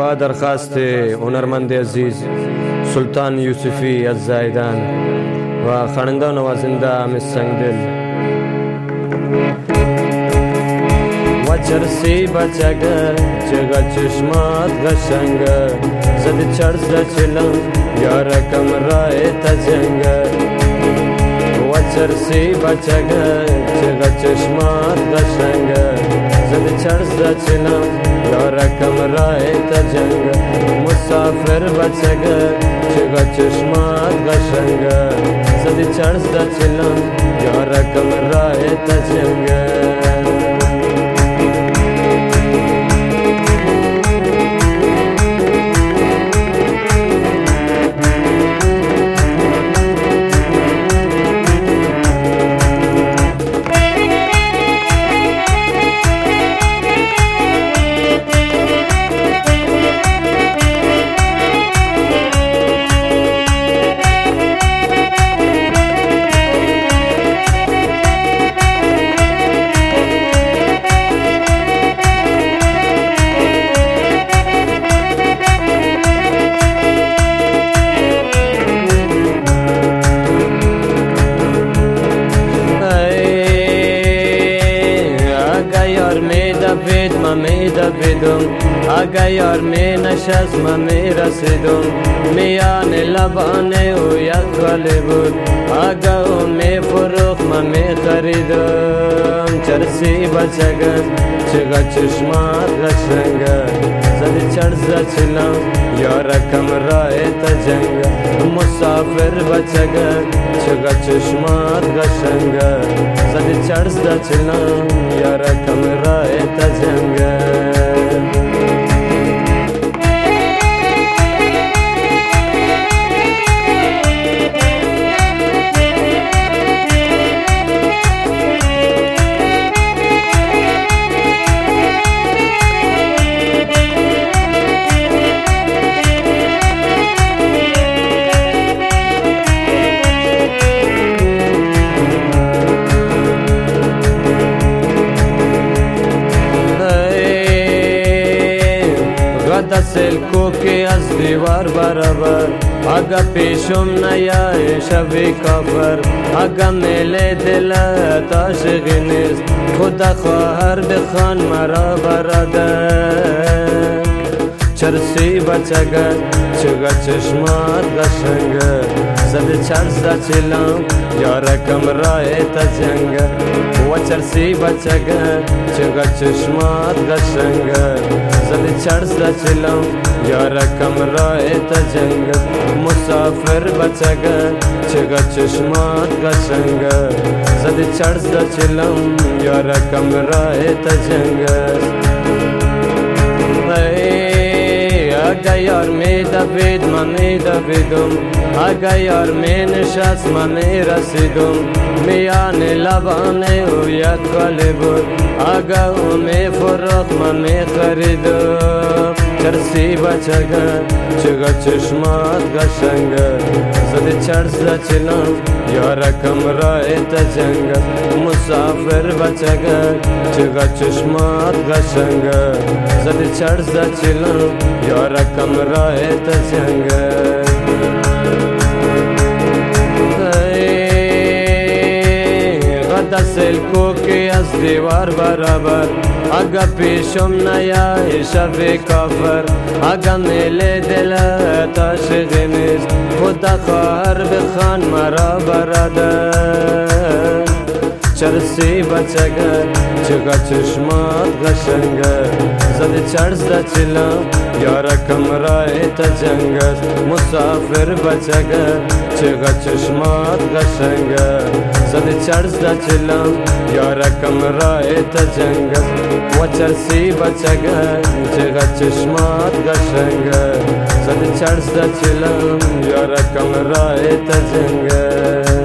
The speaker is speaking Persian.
با درخواست هنرمند عزیز سلطان یوسفی از زایدان و خواننده و نوازنده حامد سنگدل. و چرسی بچگه چگه چشمات قشنگه زد چرز چلم یارکم رای تجنگه. و چرسی بچگه چگه چشمات قشنگه زد چرز چلم یارکم رای تجنگه. مسافر بچگه چگه چشمات قشنگه زد چرز چلم یارکم رای تجنگه. اگه یار می نشست من می رسیدم میان لبانه او یک گلی بود. اگه او می فروخت من می خریدم. چرسی بچگه چگه چشمات قشنگه زدی چرز چلم یارکم رای تجنگه. مسافر بچگه چگه چشمات قشنگه زدی چرز چلم یارکم رای تجنگه. دستل کوکی از دیوار برابر اگه پیشم نیای شوی کافر. اگه میل دلت عاشقی نیست خدا خواهر بخوان مرا برادر. چرسی بچگه چگه چشمات قشنگه زد چرز چلم یارکم رای تجنگه. و چرسی بچگه چگه چشمات قشنگه زد چرز چلم یارکم رای تجنگه. مسافر بچگه چگه چشمات قشنگه زد چرز چلم یارکم رای تجنگه. اگه یار می دوید من می دویدم اگه یار می نشست من می رسیدم میان لبانه او یک گلی بود. اگه او می فروخت من می خریدم. چرسی بچگه چگه چشمات قشنگه زد چرز چلم یارکم رای تجنگه. مسافر بچگه چگه چشمات قشنگه زد چرز چلم یارکم رای تجنگه. دستل کوکی از دیوار برابر اگه پیشم نیای شوی کافر. اگه میل دلت عاشقی نیست خدا خواهر بخوان مرا برادر. چرسی بچگه چگه چشمات قشنگه زد چرز چلم یارکم رای تجنگه. مسافر بچگه چگه چشمات قشنگه زد چرز چلم یارکم رای تجنگه. و چرسی بچگه چگه چشمات قشنگه زد چرز چلم یارکم رای تجنگه.